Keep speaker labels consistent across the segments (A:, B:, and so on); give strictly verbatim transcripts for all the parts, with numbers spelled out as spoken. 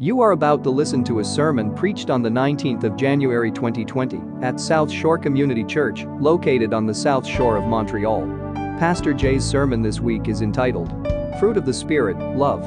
A: You are about to listen to a sermon preached on the nineteenth of January twenty twenty at South Shore Community Church, located on the South Shore of Montreal. Pastor Jay's sermon this week is entitled, Fruit of the Spirit, Love.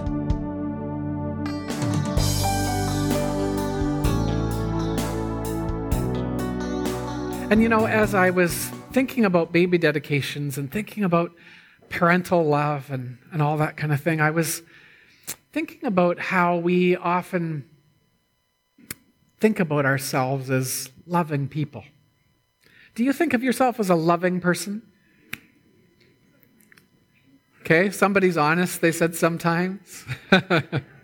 B: And you know, as I was thinking about baby dedications and thinking about parental love and, and all that kind of thing, I was thinking about how we often think about ourselves as loving people. Do you think of yourself as a loving person? Okay, somebody's honest, they said sometimes. uh,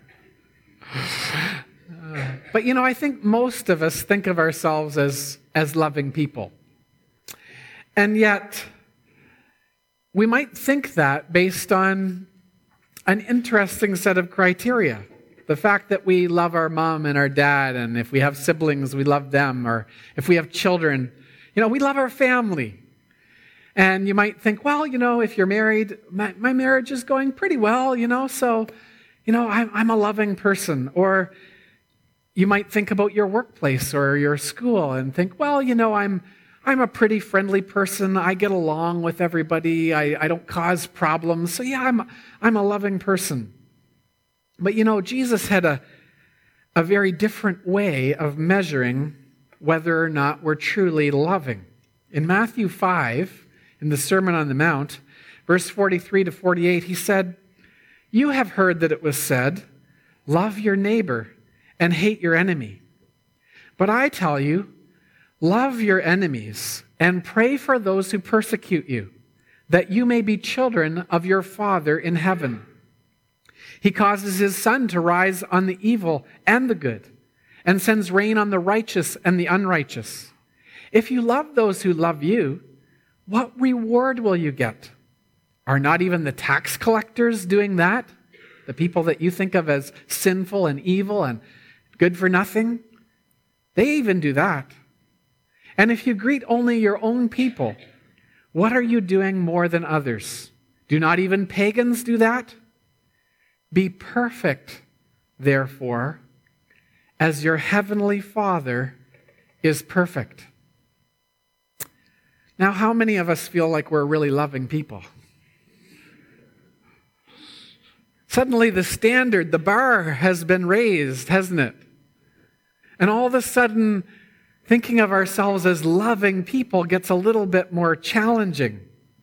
B: but you know, I think most of us think of ourselves as, as loving people. And yet, we might think that based on an interesting set of criteria. The fact that we love our mom and our dad, and if we have siblings, we love them, or if we have children, you know, we love our family. And you might think, well, you know, if you're married, my, my marriage is going pretty well, you know, so, you know, I'm, I'm a loving person. Or you might think about your workplace or your school and think, well, you know, I'm I'm a pretty friendly person. I get along with everybody. I, I don't cause problems. So yeah, I'm, I'm a loving person. But you know, Jesus had a, a very different way of measuring whether or not we're truly loving. In Matthew five, in the Sermon on the Mount, verse forty-three to forty-eight, he said, "You have heard that it was said, 'Love your neighbor and hate your enemy.' But I tell you, love your enemies and pray for those who persecute you, that you may be children of your Father in heaven. He causes his sun to rise on the evil and the good, and sends rain on the righteous and the unrighteous. If you love those who love you, what reward will you get? Are not even the tax collectors doing that? The people that you think of as sinful and evil and good for nothing? They even do that. And if you greet only your own people, what are you doing more than others? Do not even pagans do that? Be perfect, therefore, as your heavenly Father is perfect." Now, how many of us feel like we're really loving people? Suddenly the standard, the bar has been raised, hasn't it? And all of a sudden, thinking of ourselves as loving people gets a little bit more challenging.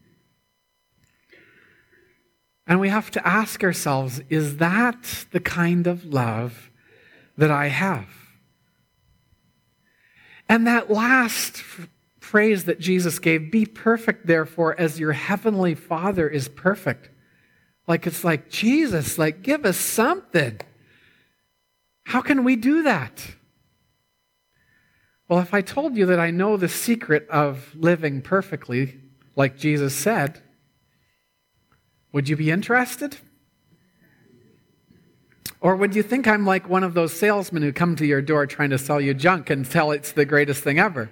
B: And we have to ask ourselves, is that the kind of love that I have? And that last f- phrase that Jesus gave, "Be perfect, therefore, as your heavenly Father is perfect." Like, it's like, Jesus, like, give us something. How can we do that? Well, if I told you that I know the secret of living perfectly, like Jesus said, would you be interested? Or would you think I'm like one of those salesmen who come to your door trying to sell you junk and tell it's the greatest thing ever?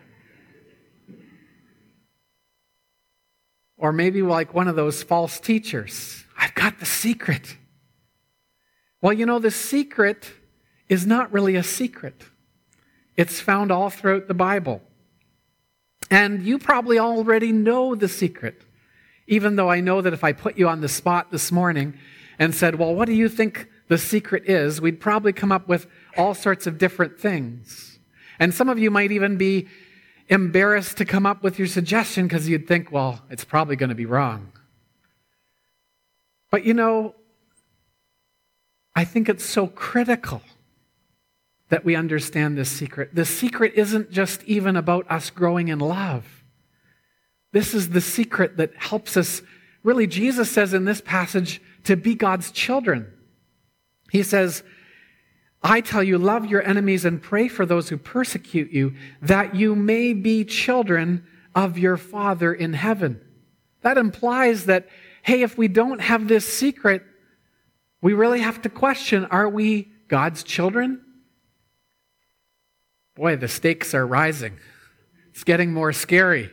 B: Or maybe like one of those false teachers. I've got the secret. Well, you know, the secret is not really a secret. It's found all throughout the Bible. And you probably already know the secret, even though I know that if I put you on the spot this morning and said, well, what do you think the secret is? We'd probably come up with all sorts of different things. And some of you might even be embarrassed to come up with your suggestion because you'd think, well, it's probably going to be wrong. But you know, I think it's so critical that we understand this secret. The secret isn't just even about us growing in love. This is the secret that helps us, really, Jesus says in this passage, to be God's children. He says, "I tell you, love your enemies and pray for those who persecute you, that you may be children of your Father in heaven." That implies that, hey, if we don't have this secret, we really have to question, are we God's children? Boy, the stakes are rising. It's getting more scary.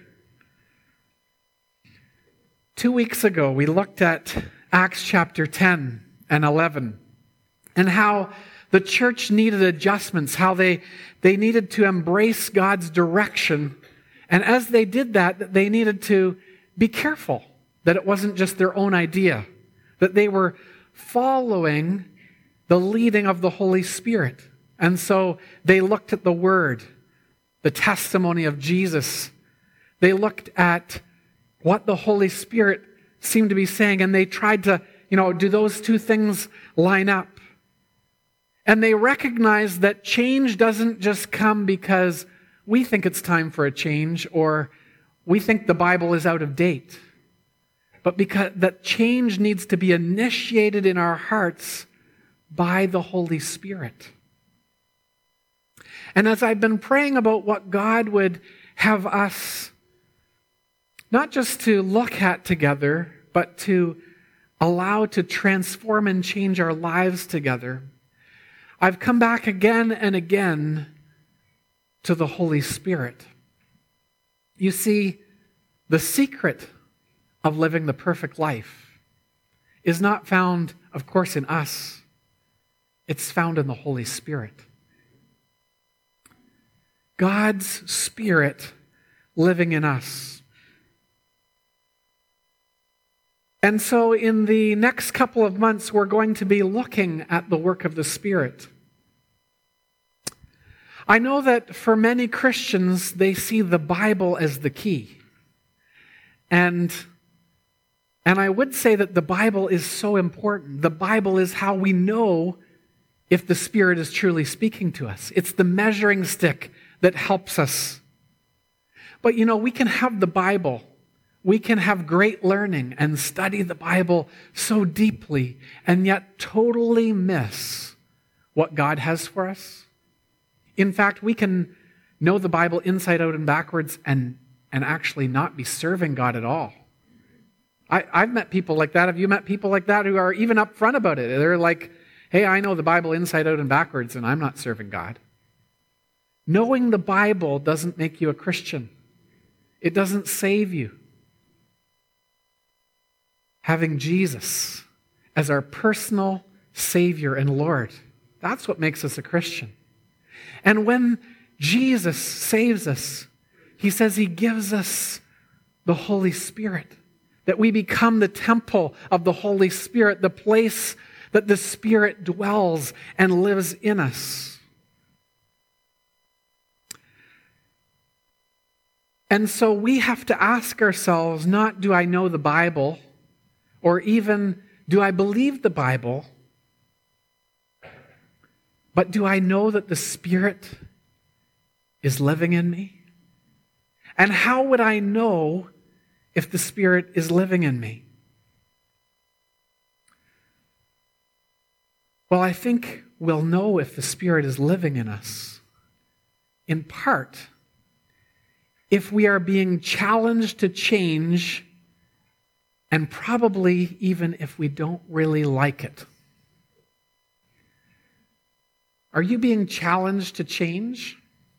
B: Two weeks ago, we looked at Acts chapter ten and eleven, and how the church needed adjustments, how they, they needed to embrace God's direction. And as they did that, they needed to be careful that it wasn't just their own idea, that they were following the leading of the Holy Spirit. And so they looked at the Word, the testimony of Jesus. They looked at what the Holy Spirit seemed to be saying, and they tried to, you know, do those two things line up? And they recognized that change doesn't just come because we think it's time for a change or we think the Bible is out of date, but because that change needs to be initiated in our hearts by the Holy Spirit. And as I've been praying about what God would have us not just to look at together, but to allow to transform and change our lives together, I've come back again and again to the Holy Spirit. You see, the secret of living the perfect life is not found, of course, in us. It's found in the Holy Spirit. God's Spirit living in us. And so in the next couple of months, we're going to be looking at the work of the Spirit. I know that for many Christians, they see the Bible as the key. And, and I would say that the Bible is so important. The Bible is how we know if the Spirit is truly speaking to us. It's the measuring stick that helps us. But you know, we can have the Bible. We can have great learning and study the Bible so deeply and yet totally miss what God has for us. In fact, we can know the Bible inside out and backwards and, and actually not be serving God at all. I, I've met people like that. Have you met people like that who are even upfront about it? They're like, hey, I know the Bible inside out and backwards and I'm not serving God. Knowing the Bible doesn't make you a Christian. It doesn't save you. Having Jesus as our personal Savior and Lord, that's what makes us a Christian. And when Jesus saves us, he says he gives us the Holy Spirit, that we become the temple of the Holy Spirit, the place that the Spirit dwells and lives in us. And so we have to ask ourselves, not do I know the Bible, or even do I believe the Bible, but do I know that the Spirit is living in me? And how would I know if the Spirit is living in me? Well, I think we'll know if the Spirit is living in us, in part, if we are being challenged to change, and probably even if we don't really like it. Are you being challenged to change?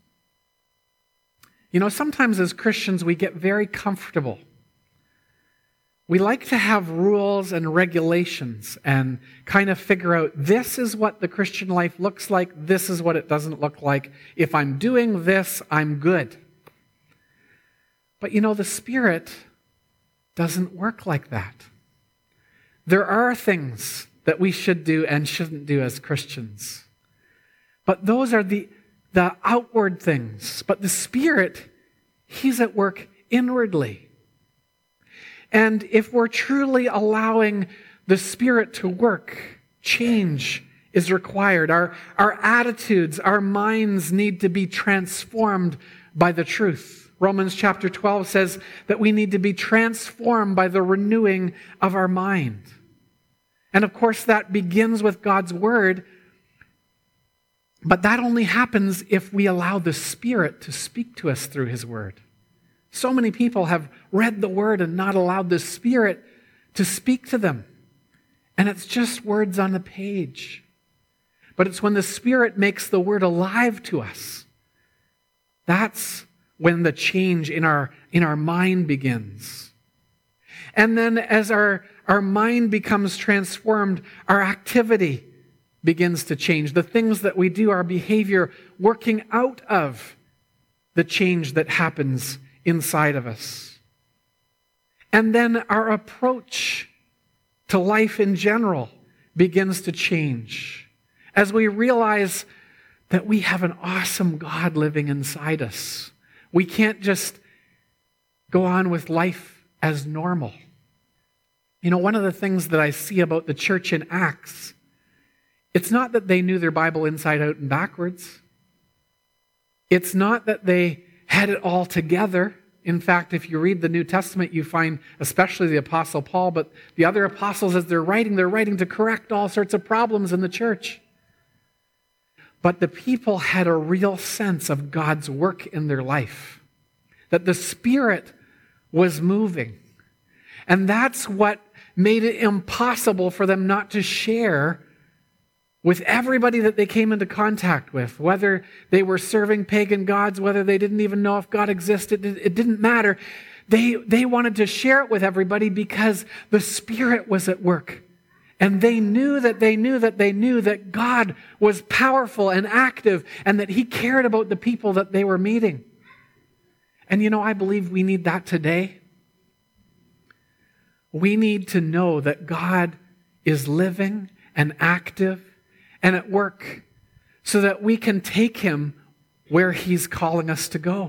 B: You know, sometimes as Christians, we get very comfortable. We like to have rules and regulations and kind of figure out this is what the Christian life looks like, this is what it doesn't look like. If I'm doing this, I'm good. But you know, the Spirit doesn't work like that. There are things that we should do and shouldn't do as Christians. But those are the, the outward things. But the Spirit, he's at work inwardly. And if we're truly allowing the Spirit to work, change is required. Our, our attitudes, our minds need to be transformed by the truth. Romans chapter twelve says that we need to be transformed by the renewing of our mind. And of course, that begins with God's Word. But that only happens if we allow the Spirit to speak to us through His Word. So many people have read the Word and not allowed the Spirit to speak to them. And it's just words on a page. But it's when the Spirit makes the Word alive to us. That's when the change in our, in our mind begins. And then as our, our mind becomes transformed, our activity begins to change. The things that we do, our behavior, working out of the change that happens inside of us. And then our approach to life in general begins to change as we realize that we have an awesome God living inside us. We can't just go on with life as normal. You know, one of the things that I see about the church in Acts, it's not that they knew their Bible inside out and backwards. It's not that they had it all together. In fact, if you read the New Testament, you find especially the Apostle Paul, but the other apostles, as they're writing, they're writing to correct all sorts of problems in the church. But the people had a real sense of God's work in their life, that the Spirit was moving. And that's what made it impossible for them not to share with everybody that they came into contact with, whether they were serving pagan gods, whether they didn't even know if God existed, it didn't matter. They, they wanted to share it with everybody because the Spirit was at work. And they knew that they knew that they knew that God was powerful and active and that He cared about the people that they were meeting. And you know, I believe we need that today. We need to know that God is living and active and at work so that we can take Him where He's calling us to go.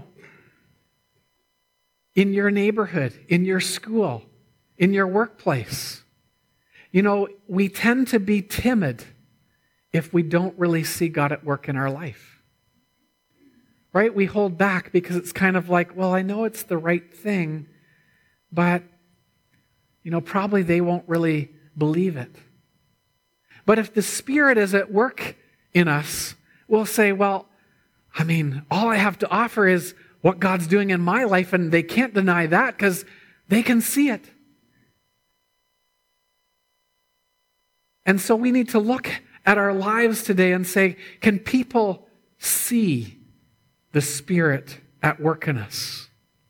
B: In your neighborhood, in your school, in your workplace. You know, we tend to be timid if we don't really see God at work in our life. Right? We hold back because it's kind of like, well, I know it's the right thing, but, you know, probably they won't really believe it. But if the Spirit is at work in us, we'll say, well, I mean, all I have to offer is what God's doing in my life, and they can't deny that because they can see it. And so we need to look at our lives today and say, can people see the Spirit at work in us?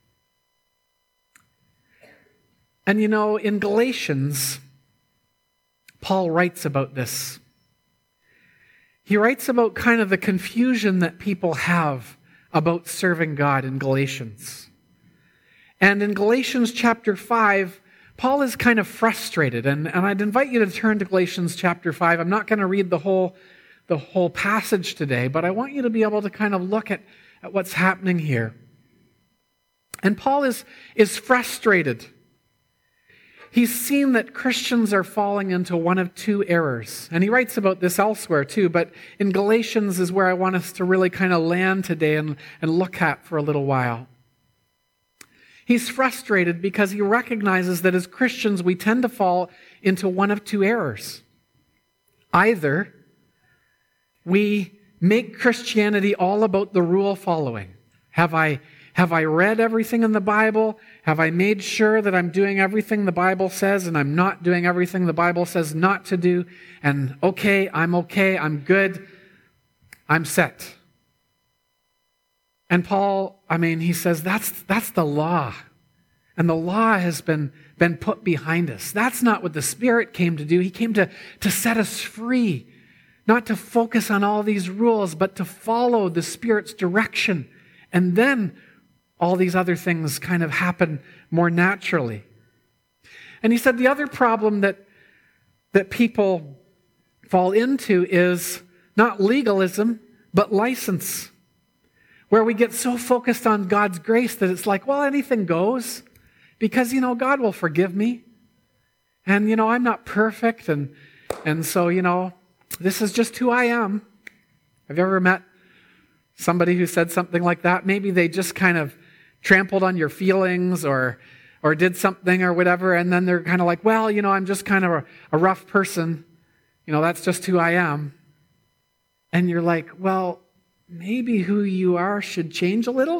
B: And you know, in Galatians, Paul writes about this. He writes about kind of the confusion that people have about serving God in Galatians. And in Galatians chapter five, Paul is kind of frustrated. And, and I'd invite you to turn to Galatians chapter five. I'm not going to read the whole, the whole passage today, but I want you to be able to kind of look at, at what's happening here. And Paul is, is frustrated. He's seen that Christians are falling into one of two errors. And he writes about this elsewhere too, but in Galatians is where I want us to really kind of land today and, and look at for a little while. He's frustrated because he recognizes that as Christians we tend to fall into one of two errors. Either we make Christianity all about the rule following. Have I Have I read everything in the Bible? Have I made sure that I'm doing everything the Bible says and I'm not doing everything the Bible says not to do? And okay, I'm okay, I'm good, I'm set. And Paul, I mean, he says that's that's the law. And the law has been, been put behind us. That's not what the Spirit came to do. He came to, to set us free. Not to focus on all these rules, but to follow the Spirit's direction. And then all these other things kind of happen more naturally. And he said the other problem that, that people fall into is not legalism, but license. Where we get so focused on God's grace that it's like, well, anything goes. Because, you know, God will forgive me. And, you know, I'm not perfect. And, and so, you know, this is just who I am. Have you ever met somebody who said something like that? Maybe they just kind of trampled on your feelings or or did something or whatever, and then they're kind of like, well, you know, I'm just kind of a, a rough person. You know, that's just who I am. And you're like, well, maybe who you are should change a little.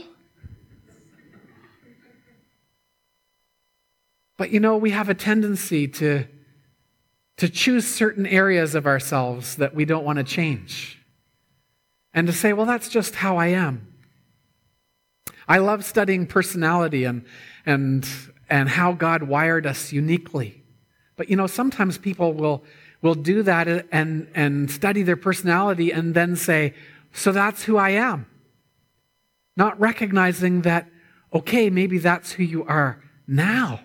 B: But, you know, we have a tendency to, to choose certain areas of ourselves that we don't want to change. And to say, well, that's just how I am. I love studying personality and, and, and how God wired us uniquely. But, you know, sometimes people will, will do that and, and study their personality and then say, so that's who I am. Not recognizing that, okay, maybe that's who you are now.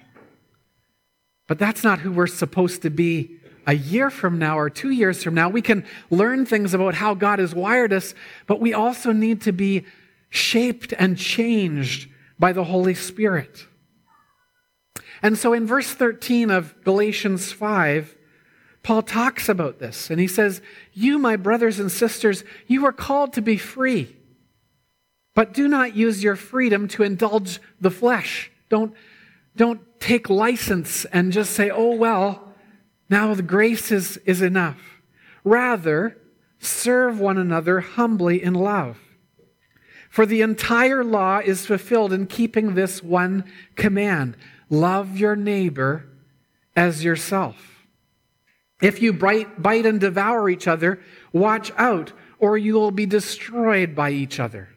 B: But that's not who we're supposed to be a year from now or two years from now. We can learn things about how God has wired us, but we also need to be shaped and changed by the Holy Spirit. And so in verse thirteen of Galatians five, Paul talks about this, and he says, you, my brothers and sisters, you are called to be free, but do not use your freedom to indulge the flesh. Don't, don't take license and just say, oh, well, now the grace is, is enough. Rather, serve one another humbly in love. For the entire law is fulfilled in keeping this one command: love your neighbor as yourself. If you bite, bite and devour each other, watch out, or you will be destroyed by each other.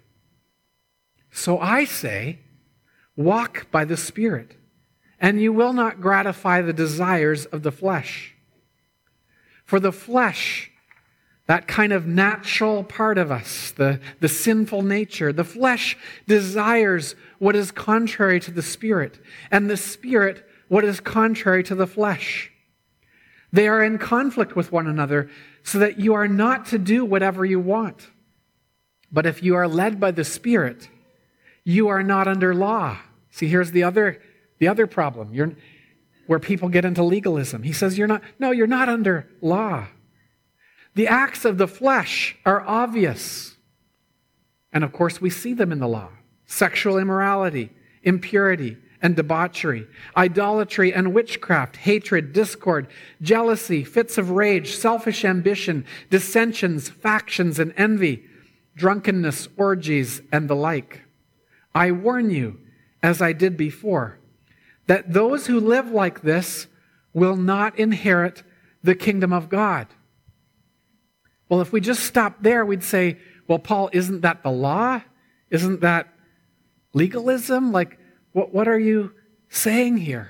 B: So I say, walk by the Spirit, and you will not gratify the desires of the flesh. For the flesh, that kind of natural part of us, the, the sinful nature, the flesh desires what is contrary to the Spirit, and the Spirit what is contrary to the flesh. They are in conflict with one another, so that you are not to do whatever you want. But if you are led by the Spirit, you are not under law. See, here's the other, the other problem. You're, where people get into legalism. He says, you're not, no, you're not under law. The acts of the flesh are obvious. And of course, we see them in the law. Sexual immorality, impurity, and debauchery, idolatry and witchcraft, hatred, discord, jealousy, fits of rage, selfish ambition, dissensions, factions, and envy, drunkenness, orgies, and the like. I warn you, as I did before, that those who live like this will not inherit the kingdom of God. Well, if we just stop there, we'd say, well, Paul, isn't that the law? Isn't that legalism? Like, what, what are you saying here?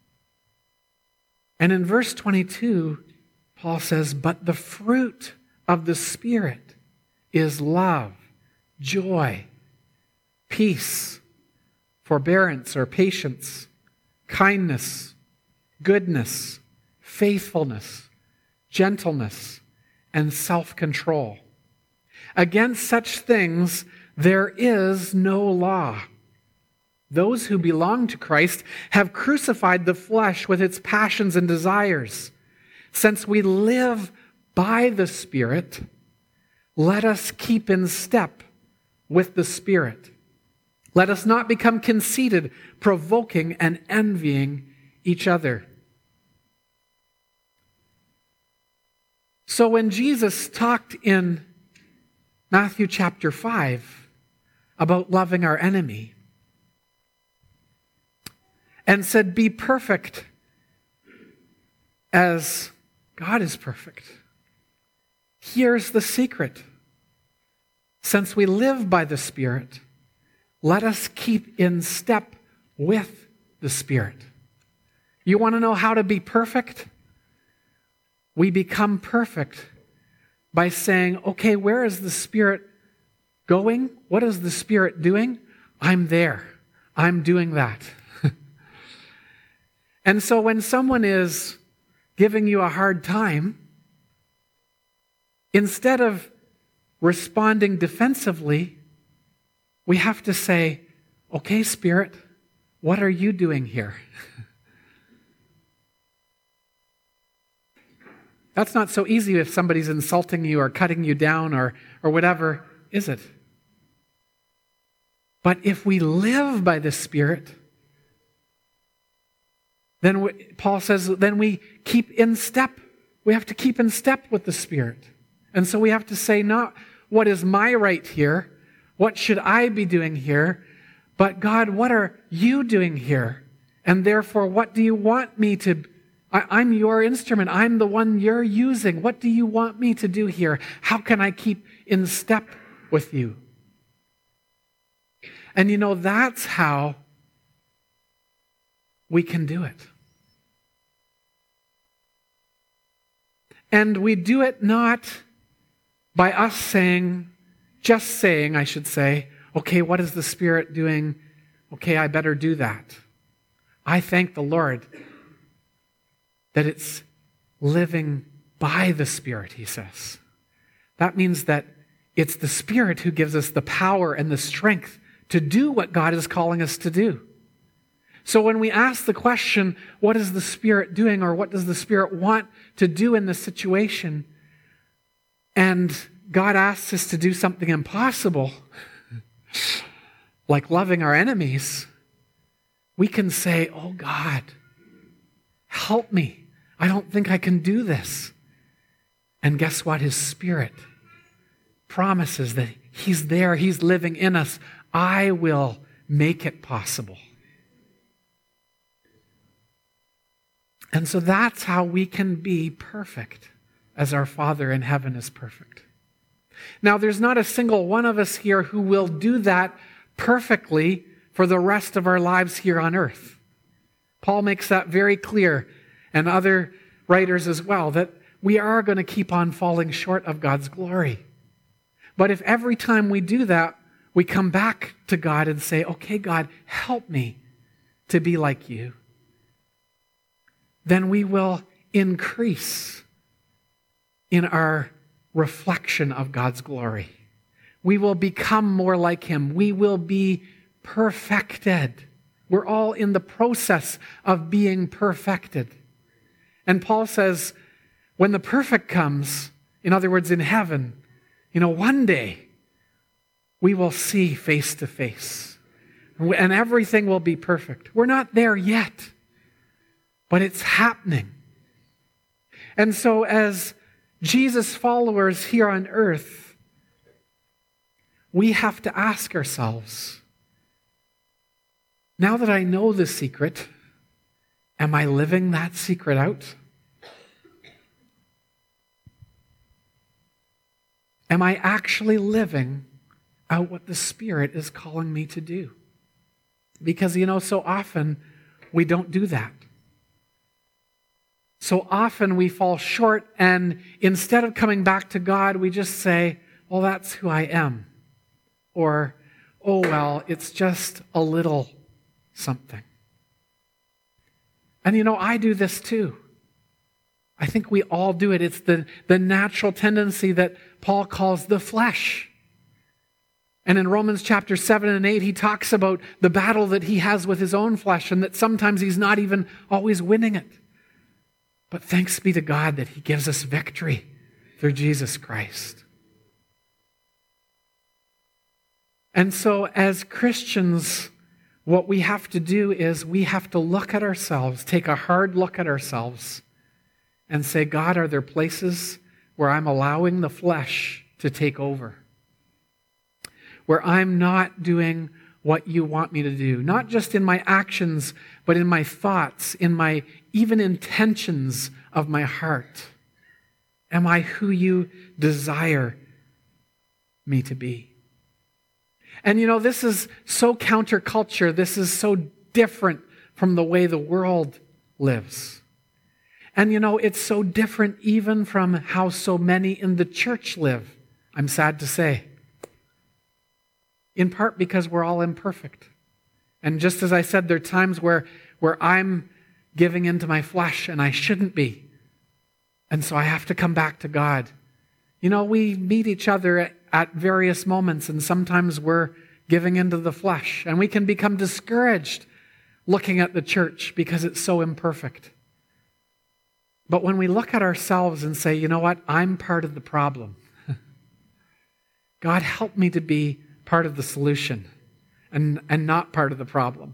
B: And in verse twenty-two, Paul says, but the fruit of the Spirit is love, joy, peace, forbearance or patience, kindness, goodness, faithfulness, gentleness, and self-control. Against such things there is no law. Those who belong to Christ have crucified the flesh with its passions and desires. Since we live by the Spirit, let us keep in step with the Spirit. Let us not become conceited, provoking and envying each other. So when Jesus talked in Matthew chapter five about loving our enemy and said, be perfect as God is perfect, here's the secret. Since we live by the Spirit, let us keep in step with the Spirit. You want to know how to be perfect? We become perfect by saying, okay, where is the Spirit going? What is the Spirit doing? I'm there. I'm doing that. And so when someone is giving you a hard time, instead of responding defensively, we have to say, okay, Spirit, what are you doing here? That's not so easy if somebody's insulting you or cutting you down or, or whatever, is it? But if we live by the Spirit, then we, Paul says, then we keep in step. We have to keep in step with the Spirit. And so we have to say, not what is my right here? What should I be doing here? But God, what are you doing here? And therefore, what do you want me to I, I'm your instrument. I'm the one you're using. What do you want me to do here? How can I keep in step with you? And you know, that's how we can do it. And we do it not by us saying, just saying, I should say, okay, what is the Spirit doing? Okay, I better do that. I thank the Lord that it's living by the Spirit, he says. That means that it's the Spirit who gives us the power and the strength to do what God is calling us to do. So when we ask the question, what is the Spirit doing, or what does the Spirit want to do in this situation, and God asks us to do something impossible, like loving our enemies, we can say, oh God, help me. I don't think I can do this. And guess what? His Spirit promises that he's there, he's living in us. I will make it possible. And so that's how we can be perfect, as our Father in heaven is perfect. Now, there's not a single one of us here who will do that perfectly for the rest of our lives here on earth. Paul makes that very clear, and other writers as well, that we are going to keep on falling short of God's glory. But if every time we do that, we come back to God and say, okay, God, help me to be like you, then we will increase in our reflection of God's glory. We will become more like him. We will be perfected. We're all in the process of being perfected. And Paul says, when the perfect comes, in other words, in heaven, you know, one day we will see face to face, and everything will be perfect. We're not there yet, but it's happening. And so as Jesus followers here on earth, we have to ask ourselves, now that I know the secret, am I living that secret out? Am I actually living out what the Spirit is calling me to do? Because, you know, so often we don't do that. So often we fall short, and instead of coming back to God, we just say, well, that's who I am. Or, oh, well, it's just a little something. And you know, I do this too. I think we all do it. It's the, the natural tendency that Paul calls the flesh. And in Romans chapter seven and eight, he talks about the battle that he has with his own flesh, and that sometimes he's not even always winning it. But thanks be to God that he gives us victory through Jesus Christ. And so as Christians, what we have to do is we have to look at ourselves, take a hard look at ourselves, and say, God, are there places where I'm allowing the flesh to take over? Where I'm not doing what you want me to do, not just in my actions, but in my thoughts, in my even intentions of my heart. Am I who you desire me to be? And you know, this is so counterculture. This is so different from the way the world lives. And you know, it's so different even from how so many in the church live, I'm sad to say. In part because we're all imperfect. And just as I said, there are times where, where I'm giving into my flesh and I shouldn't be. And so I have to come back to God. You know, we meet each other at, at various moments, and sometimes we're giving into the flesh. And we can become discouraged looking at the church because it's so imperfect. But when we look at ourselves and say, you know what, I'm part of the problem. God, help me to be part of the solution and, and not part of the problem.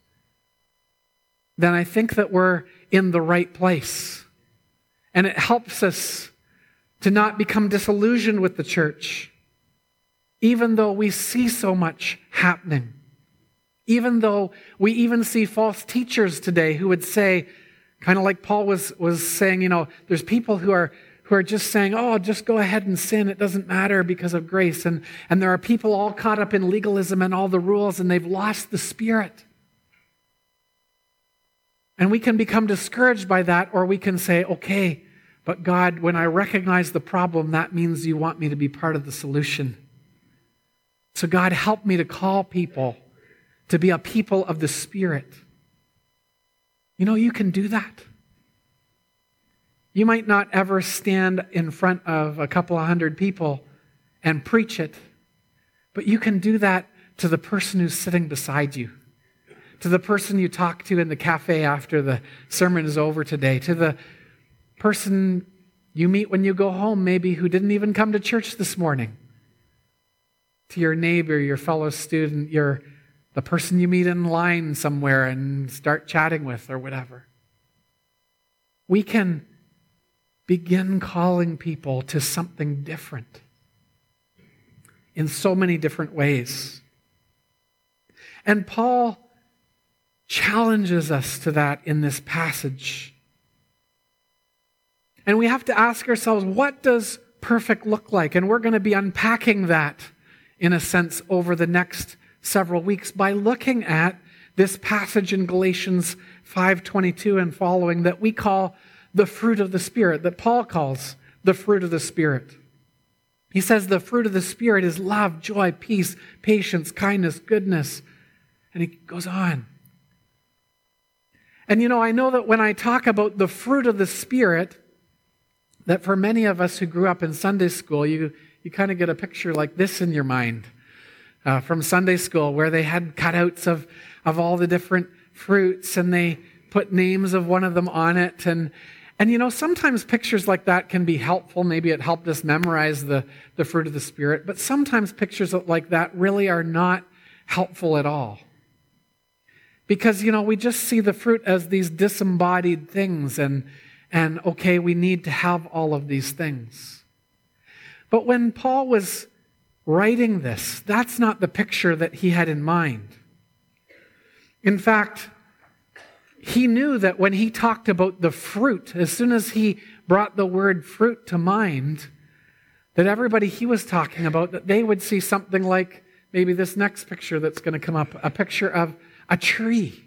B: Then I think that we're in the right place. And it helps us to not become disillusioned with the church, even though we see so much happening. Even though we even see false teachers today who would say, kind of like Paul was, was saying, you know, there's people who are who are just saying, oh, just go ahead and sin. It doesn't matter because of grace. And, and there are people all caught up in legalism and all the rules, and they've lost the Spirit. And we can become discouraged by that, or we can say, okay, But God, when I recognize the problem, that means you want me to be part of the solution. So God, help me to call people to be a people of the Spirit. You know, you can do that. You might not ever stand in front of a couple of hundred people and preach it, but you can do that to the person who's sitting beside you, to the person you talk to in the cafe after the sermon is over today, to the person you meet when you go home, maybe who didn't even come to church this morning, to your neighbor, your fellow student, your the person you meet in line somewhere and start chatting with or whatever. We can begin calling people to something different in so many different ways. And Paul challenges us to that in this passage. And we have to ask ourselves, what does perfect look like? And we're going to be unpacking that, in a sense, over the next several weeks by looking at this passage in Galatians five twenty-two and following that we call the fruit of the Spirit, that Paul calls the fruit of the Spirit. He says the fruit of the Spirit is love, joy, peace, patience, kindness, goodness. And he goes on. And you know, I know that when I talk about the fruit of the Spirit, that for many of us who grew up in Sunday school, you, you kind of get a picture like this in your mind uh, from Sunday school, where they had cutouts of, of all the different fruits and they put names of one of them on it. And, and you know, sometimes pictures like that can be helpful. Maybe it helped us memorize the, the fruit of the Spirit. But sometimes pictures like that really are not helpful at all. Because, you know, we just see the fruit as these disembodied things and And, okay, we need to have all of these things. But when Paul was writing this, that's not the picture that he had in mind. In fact, he knew that when he talked about the fruit, as soon as he brought the word fruit to mind, that everybody he was talking about, that they would see something like maybe this next picture that's going to come up, a picture of a tree.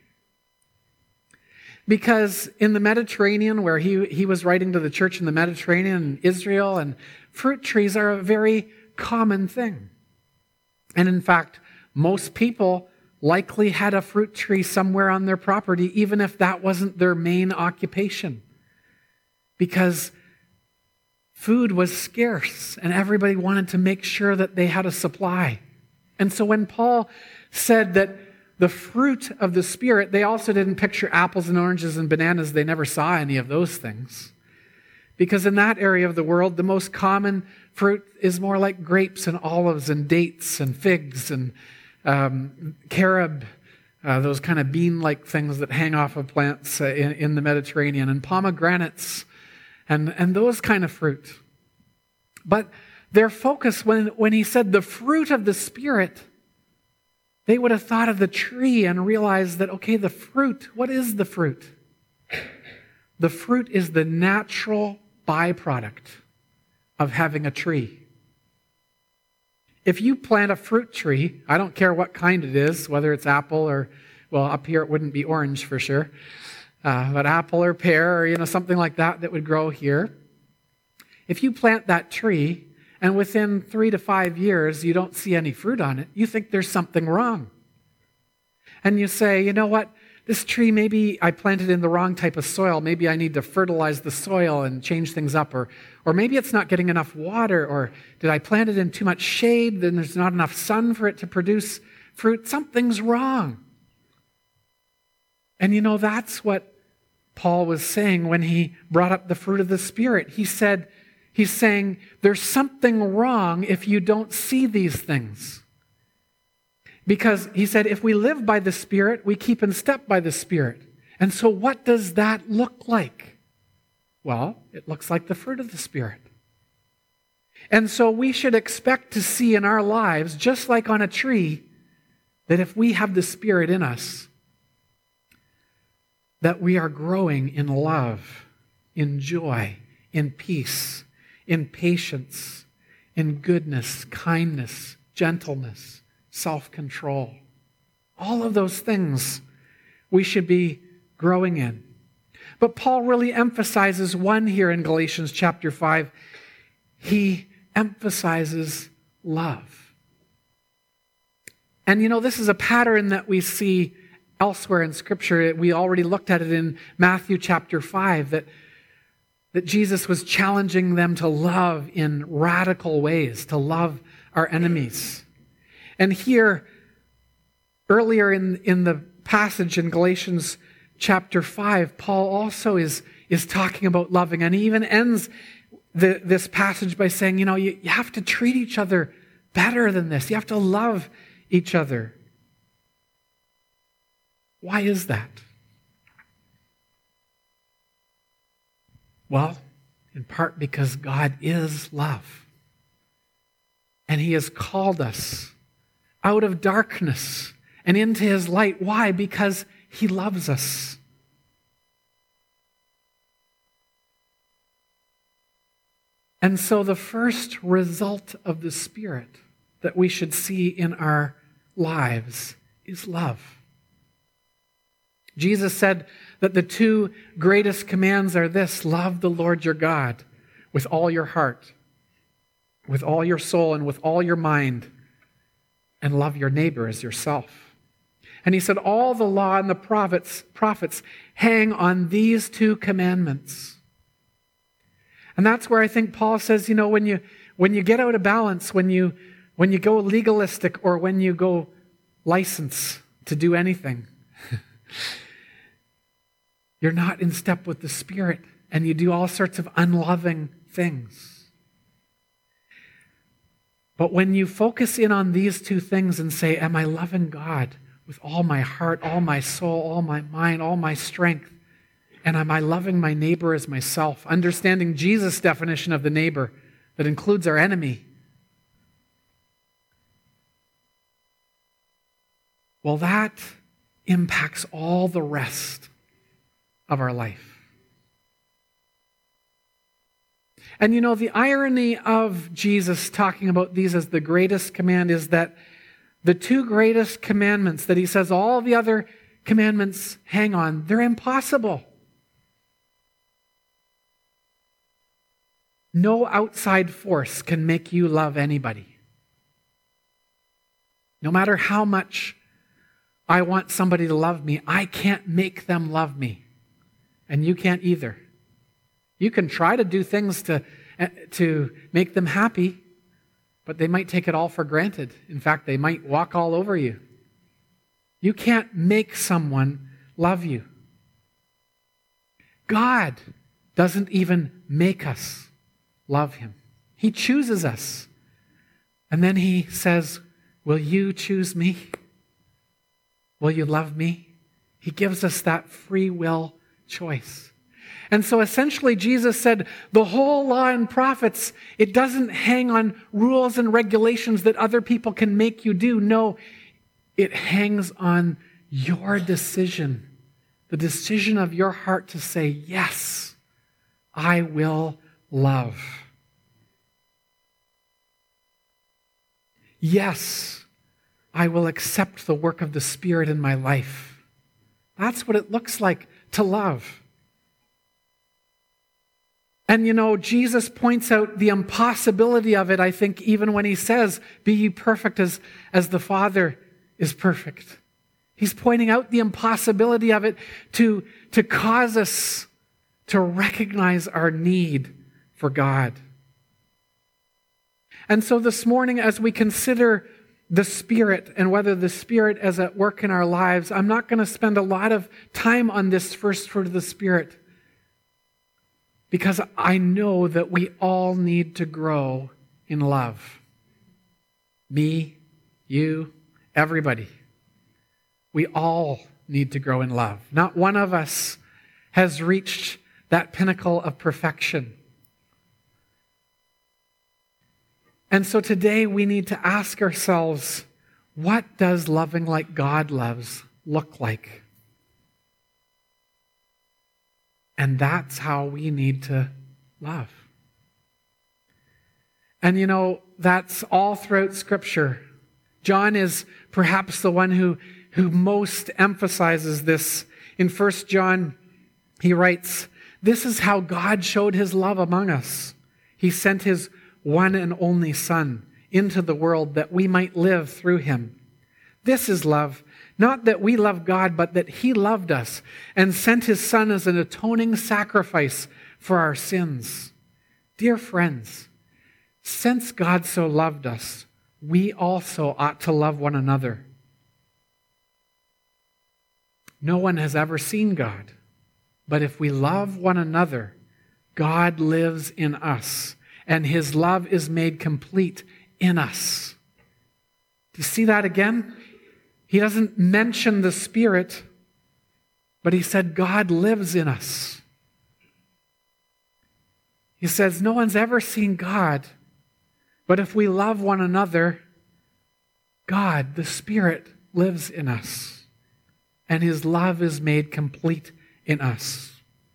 B: Because in the Mediterranean, where he, he was writing to the church in the Mediterranean and Israel, and fruit trees are a very common thing. And in fact, most people likely had a fruit tree somewhere on their property, even if that wasn't their main occupation. Because food was scarce, and everybody wanted to make sure that they had a supply. And so when Paul said that the fruit of the Spirit, they also didn't picture apples and oranges and bananas. They never saw any of those things. Because in that area of the world, the most common fruit is more like grapes and olives and dates and figs and um, carob, uh, those kind of bean-like things that hang off of plants uh, in, in the Mediterranean, and pomegranates and, and those kind of fruit. But their focus, when, when he said the fruit of the Spirit, they would have thought of the tree and realized that, okay, the fruit, what is the fruit? The fruit is the natural byproduct of having a tree. If you plant a fruit tree, I don't care what kind it is, whether it's apple or, well, up here it wouldn't be orange for sure, uh, but apple or pear or, you know, something like that that would grow here. If you plant that tree, and within three to five years, you don't see any fruit on it, you think there's something wrong. And you say, you know what, this tree, maybe I planted in the wrong type of soil. Maybe I need to fertilize the soil and change things up. Or, or maybe it's not getting enough water. Or did I plant it in too much shade? Then there's not enough sun for it to produce fruit. Something's wrong. And you know, that's what Paul was saying when he brought up the fruit of the Spirit. He said, He's saying there's something wrong if you don't see these things. Because he said, if we live by the Spirit, we keep in step by the Spirit. And so what does that look like? Well, it looks like the fruit of the Spirit. And so we should expect to see in our lives, just like on a tree, that if we have the Spirit in us, that we are growing in love, in joy, in peace, in patience, in goodness, kindness, gentleness, self-control. All of those things we should be growing in. But Paul really emphasizes one here in Galatians chapter five. He emphasizes love. And you know, this is a pattern that we see elsewhere in Scripture. We already looked at it in Matthew chapter five, that, that Jesus was challenging them to love in radical ways, to love our enemies. And here, earlier in, in the passage in Galatians chapter five, Paul also is, is talking about loving. And he even ends the, this passage by saying, you know, you, you have to treat each other better than this. You have to love each other. Why is that? Well, in part because God is love. And He has called us out of darkness and into His light. Why? Because He loves us. And so the first result of the Spirit that we should see in our lives is love. Jesus said that the two greatest commands are this: love the Lord your God with all your heart, with all your soul, and with all your mind, and love your neighbor as yourself. And He said all the law and the prophets, prophets hang on these two commandments. And that's where I think Paul says, you know, when you when you get out of balance, when you when you go legalistic, or when you go license to do anything, you're not in step with the Spirit, and you do all sorts of unloving things. But when you focus in on these two things and say, am I loving God with all my heart, all my soul, all my mind, all my strength? And am I loving my neighbor as myself? Understanding Jesus' definition of the neighbor that includes our enemy. Well, that impacts all the rest of our life. And you know, the irony of Jesus talking about these as the greatest command is that the two greatest commandments that He says all the other commandments hang on, they're impossible. No outside force can make you love anybody. No matter how much I want somebody to love me, I can't make them love me. And you can't either. You can try to do things to, to make them happy, but they might take it all for granted. In fact, they might walk all over you. You can't make someone love you. God doesn't even make us love Him. He chooses us. And then He says, will you choose me? Will you love me? He gives us that free will choice. And so essentially Jesus said the whole law and prophets, it doesn't hang on rules and regulations that other people can make you do. No, it hangs on your decision, the decision of your heart to say, yes, I will love. Yes, I will accept the work of the Spirit in my life. That's what it looks like to love. And you know, Jesus points out the impossibility of it, I think, even when He says, be ye perfect as, as the Father is perfect. He's pointing out the impossibility of it to, to cause us to recognize our need for God. And so this morning, as we consider the Spirit and whether the Spirit is at work in our lives, I'm not going to spend a lot of time on this first fruit of the Spirit, because I know that we all need to grow in love. Me, you, everybody. We all need to grow in love. Not one of us has reached that pinnacle of perfection. And so today we need to ask ourselves, what does loving like God loves look like? And that's how we need to love. And you know, that's all throughout Scripture. John is perhaps the one who, who most emphasizes this. In First John He writes, "This is how God showed his love among us. He sent his one and only Son into the world that we might live through him. This is love, not that we love God, but that he loved us and sent his Son as an atoning sacrifice for our sins." Dear friends, since God so loved us, we also ought to love one another. No one has ever seen God, but if we love one another, God lives in us, and his love is made complete in us. Do you see that again? He doesn't mention the Spirit, but he said God lives in us. He says no one's ever seen God, but if we love one another, God, the Spirit, lives in us, and his love is made complete in us.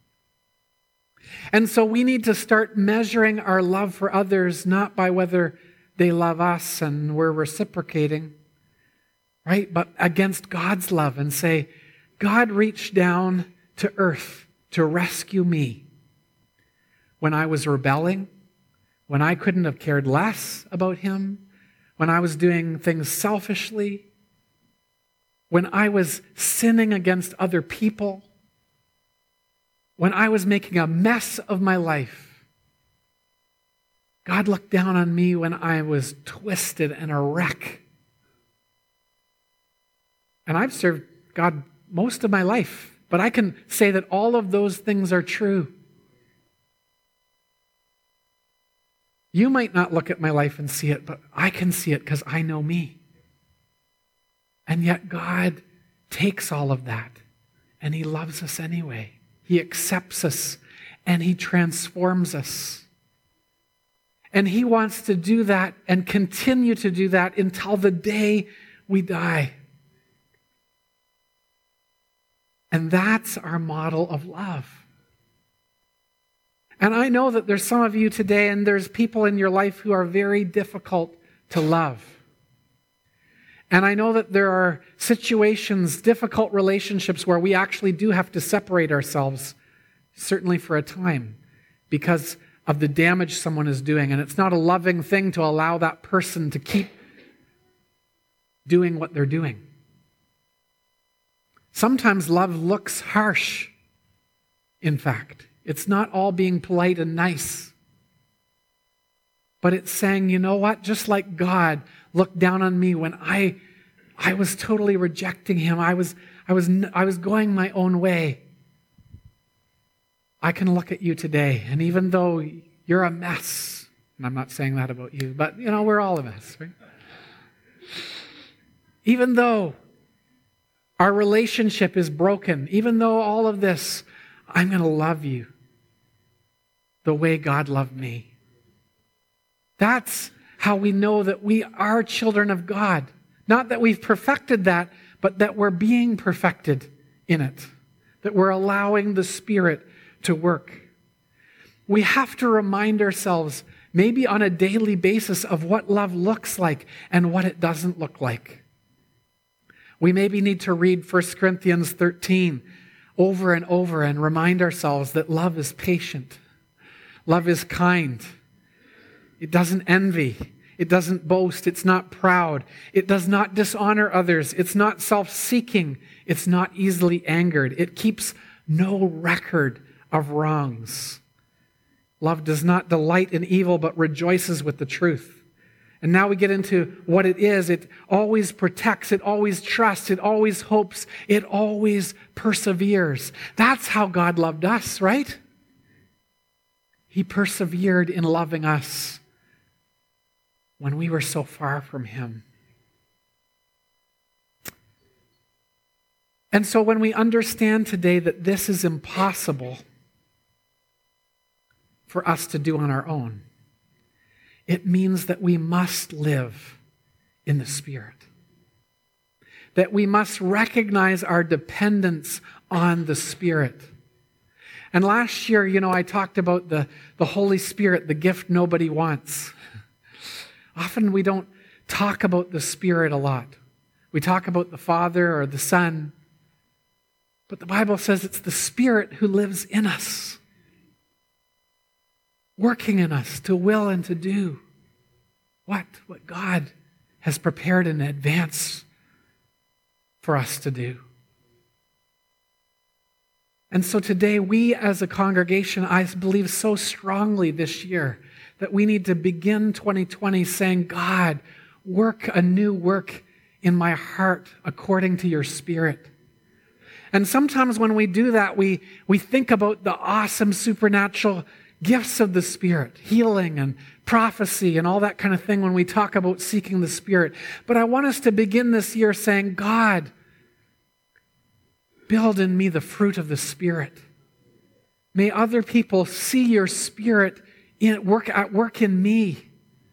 B: And so we need to start measuring our love for others not by whether they love us and we're reciprocating, right? But against God's love and say, God reached down to earth to rescue me when I was rebelling, when I couldn't have cared less about him, when I was doing things selfishly, when I was sinning against other people, when I was making a mess of my life. God looked down on me when I was twisted and a wreck. And I've served God most of my life, but I can say that all of those things are true. You might not look at my life and see it, but I can see it because I know me. And yet God takes all of that and he loves us anyway. He accepts us and he transforms us. And he wants to do that and continue to do that until the day we die. And that's our model of love. And I know that there's some of you today and there's people in your life who are very difficult to love. And I know that there are situations, difficult relationships where we actually do have to separate ourselves, certainly for a time, because of the damage someone is doing. And it's not a loving thing to allow that person to keep doing what they're doing. Sometimes love looks harsh, in fact. It's not all being polite and nice. But it's saying, you know what? Just like God looked down on me when I I was totally rejecting him. I was I was I was going my own way. I can look at you today, and even though you're a mess, and I'm not saying that about you, but you know, we're all a mess, right? Even though our relationship is broken, even though all of this, I'm going to love you the way God loved me. That's how we know that we are children of God. Not that we've perfected that, but that we're being perfected in it. That we're allowing the Spirit to work. We have to remind ourselves, maybe on a daily basis, of what love looks like and what it doesn't look like. We maybe need to read First Corinthians thirteen over and over and remind ourselves that love is patient. Love is kind. It doesn't envy. It doesn't boast. It's not proud. It does not dishonor others. It's not self-seeking. It's not easily angered. It keeps no record of wrongs. Love does not delight in evil, but rejoices with the truth. And now we get into what it is. It always protects. It always trusts. It always hopes. It always perseveres. That's how God loved us, right? He persevered in loving us when we were so far from him. And so when we understand today that this is impossible for us to do on our own, it means that we must live in the Spirit. That we must recognize our dependence on the Spirit. And last year, you know, I talked about the, the Holy Spirit, the gift nobody wants. Often we don't talk about the Spirit a lot. We talk about the Father or the Son. But the Bible says it's the Spirit who lives in us, working in us to will and to do what? What God has prepared in advance for us to do. And so today, we as a congregation, I believe so strongly this year that we need to begin twenty twenty saying, God, work a new work in my heart according to your Spirit. And sometimes when we do that, we, we think about the awesome supernatural gifts of the Spirit, healing and prophecy and all that kind of thing when we talk about seeking the Spirit. But I want us to begin this year saying, God, build in me the fruit of the Spirit. May other people see your Spirit in, work, at work in me.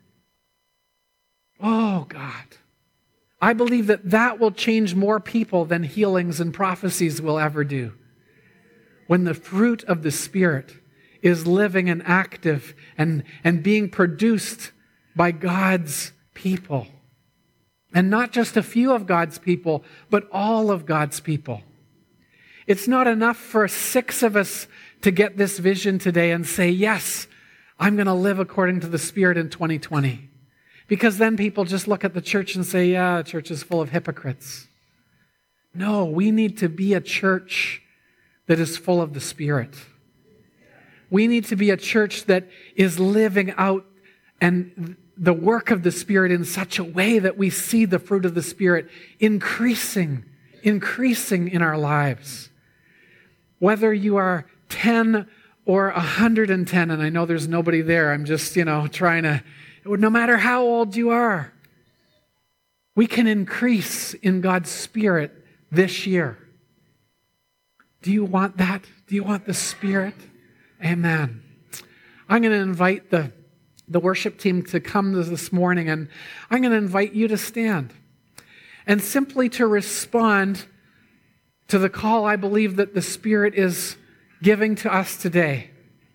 B: Oh, God. I believe that that will change more people than healings and prophecies will ever do. When the fruit of the Spirit is living and active and, and being produced by God's people. And not just a few of God's people, but all of God's people. It's not enough for six of us to get this vision today and say, yes, I'm going to live according to the Spirit in twenty twenty. Because then people just look at the church and say, yeah, the church is full of hypocrites. No, we need to be a church that is full of the Spirit. We need to be a church that is living out and the work of the Spirit in such a way that we see the fruit of the Spirit increasing, increasing in our lives. Whether you are ten or one hundred ten, and I know there's nobody there, I'm just, you know, trying to, no matter how old you are, we can increase in God's Spirit this year. Do you want that? Do you want the Spirit? Amen. I'm going to invite the, the worship team to come this morning, and I'm going to invite you to stand and simply to respond to the call I believe that the Spirit is giving to us today.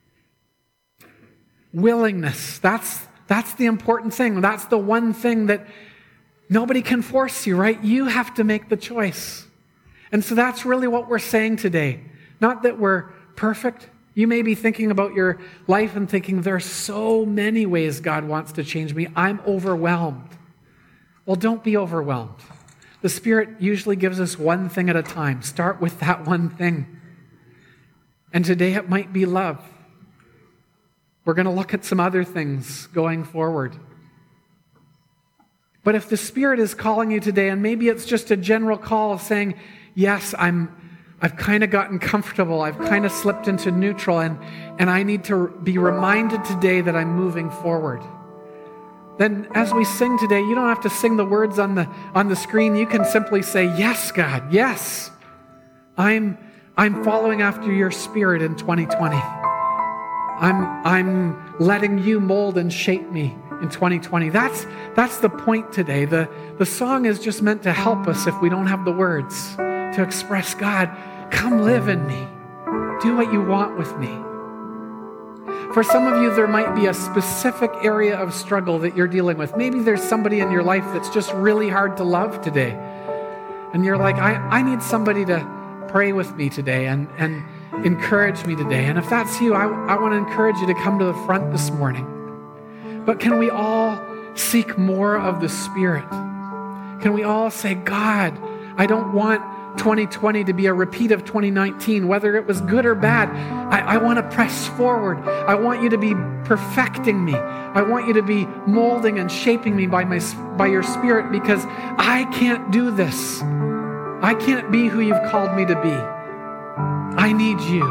B: Willingness. That's, that's the important thing. That's the one thing that nobody can force you, right? You have to make the choice. And so that's really what we're saying today. Not that we're perfect. You may be thinking about your life and thinking, there's so many ways God wants to change me. I'm overwhelmed. Well, don't be overwhelmed. The Spirit usually gives us one thing at a time. Start with that one thing. And today it might be love. We're going to look at some other things going forward. But if the Spirit is calling you today, and maybe it's just a general call saying, yes, I'm I've kind of gotten comfortable. I've kind of slipped into neutral, and, and I need to be reminded today that I'm moving forward. Then as we sing today, you don't have to sing the words on the on the screen. You can simply say, yes, God, yes. I'm I'm following after your Spirit in twenty twenty. I'm I'm letting you mold and shape me in twenty twenty. That's that's the point today. The the song is just meant to help us if we don't have the words to express, God, come live in me. Do what you want with me. For some of you, there might be a specific area of struggle that you're dealing with. Maybe there's somebody in your life that's just really hard to love today. And you're like, I, I need somebody to pray with me today and, and encourage me today. And if that's you, I, I want to encourage you to come to the front this morning. But can we all seek more of the Spirit? Can we all say, God, I don't want twenty twenty to be a repeat of twenty nineteen, whether it was good or bad. I, I want to press forward. I want you to be perfecting me. I want you to be molding and shaping me by my by your Spirit, because I can't do this. I can't be who you've called me to be. I need you.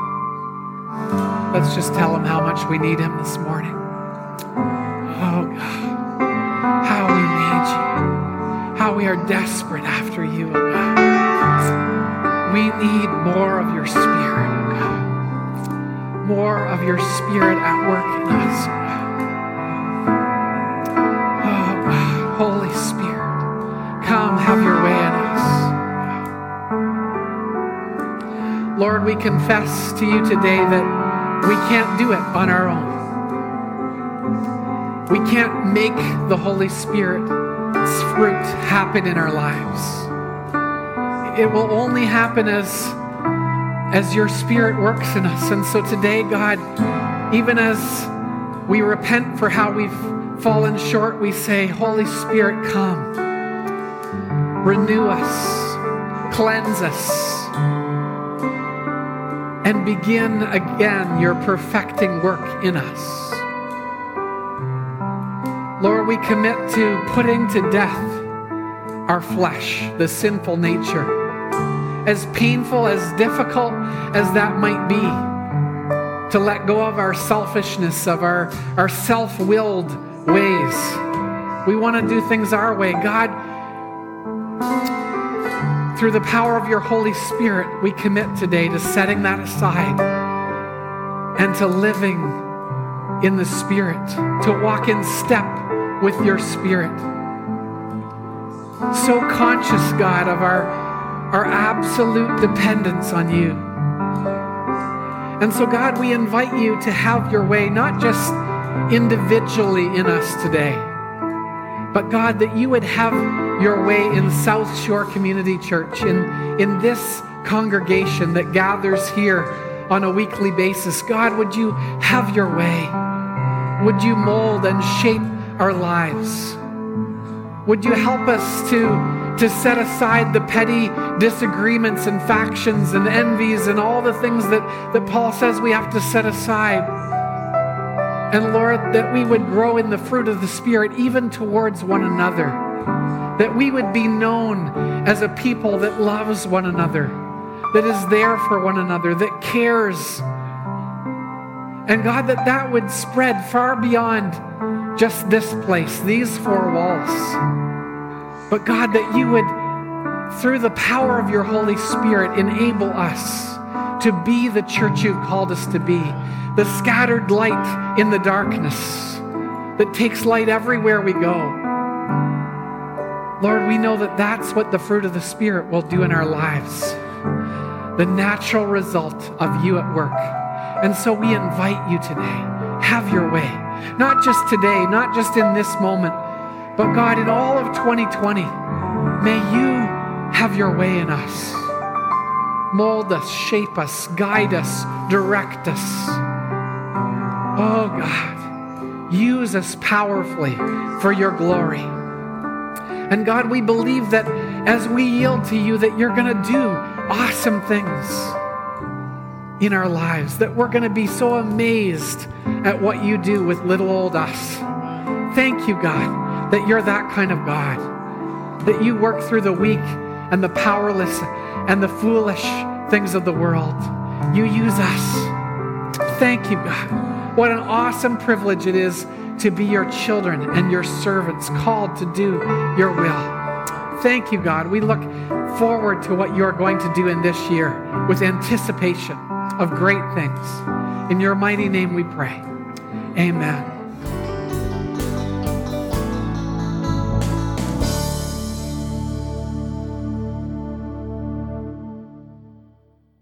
B: Let's just tell him how much we need him this morning. Oh God, how we need you. How we are desperate after you, oh God. We need more of your Spirit, oh God. More of your Spirit at work in us, oh God. Oh God, Holy Spirit, come have your way in us. Lord, we confess to you today that we can't do it on our own. We can't make the Holy Spirit's fruit happen in our lives. It will only happen as as your Spirit works in us. And so today, God, even as we repent for how we've fallen short, we say, Holy Spirit, come. Renew us. Cleanse us. And begin again your perfecting work in us. Lord, we commit to putting to death our flesh, the sinful nature. As painful, as difficult as that might be, to let go of our selfishness, of our, our self-willed ways. We want to do things our way. God, through the power of your Holy Spirit, we commit today to setting that aside and to living in the Spirit, to walk in step with your Spirit. So conscious, God, of our, our absolute dependence on you. And so, God, we invite you to have your way, not just individually in us today, but God, that you would have your way in South Shore Community Church, in, in this congregation that gathers here on a weekly basis. God, would you have your way? Would you mold and shape our lives? Would you help us to, to set aside the petty disagreements and factions and envies and all the things that, that Paul says we have to set aside? And Lord, that we would grow in the fruit of the Spirit even towards one another. That we would be known as a people that loves one another, that is there for one another, that cares. And God, that that would spread far beyond just this place, these four walls. But God, that you would, through the power of your Holy Spirit, enable us to be the church you've called us to be, the scattered light in the darkness that takes light everywhere we go. Lord, we know that that's what the fruit of the Spirit will do in our lives, the natural result of you at work. And so we invite you today, have your way. Not just today, not just in this moment, but God, in all of twenty twenty, may you have your way in us. Mold us, shape us, guide us, direct us. Oh God, use us powerfully for your glory. And God, we believe that as we yield to you, that you're going to do awesome things in our lives, that we're going to be so amazed at what you do with little old us. Thank you, God, that you're that kind of God, that you work through the weak and the powerless and the foolish things of the world. You use us. Thank you, God. What an awesome privilege it is to be your children and your servants, called to do your will. Thank you, God. We look forward to what you're going to do in this year with anticipation of great things. In your mighty name we pray. Amen.